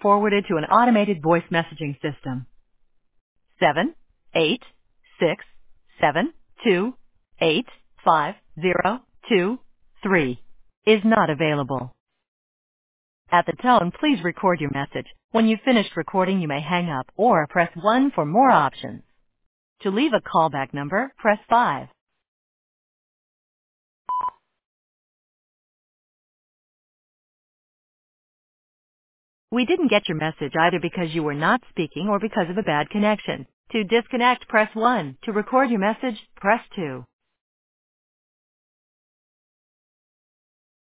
forwarded to an automated voice messaging system. 786728502 is not available. At the tone, please record your message. When you've finished recording, you may hang up or press 1 for more options. To leave a callback number, press 5. We didn't get your message either because you were not speaking or because of a bad connection. To disconnect, press 1. To record your message, press 2.